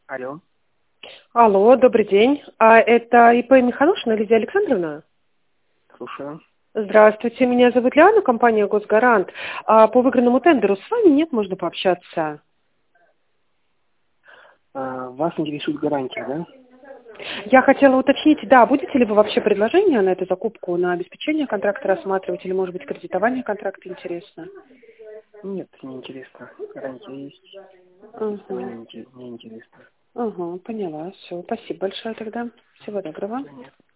Алло, Алло, добрый день. Это ИП Михалушина Лидия Александровна? слушаю. Здравствуйте, меня зовут Лиана, компания «Госгарант». По выигранному тендеру с вами нет, можно пообщаться. Вас интересует гарантия, да? Я хотела уточнить, да, будете ли вы вообще предложение на эту закупку, на обеспечение контракта рассматривать, или, может быть, кредитование контракта интересно? Нет, не интересно. Гарантия есть. Угу. Не интересно. Угу, поняла, все. Спасибо большое тогда. Всего доброго. Нет.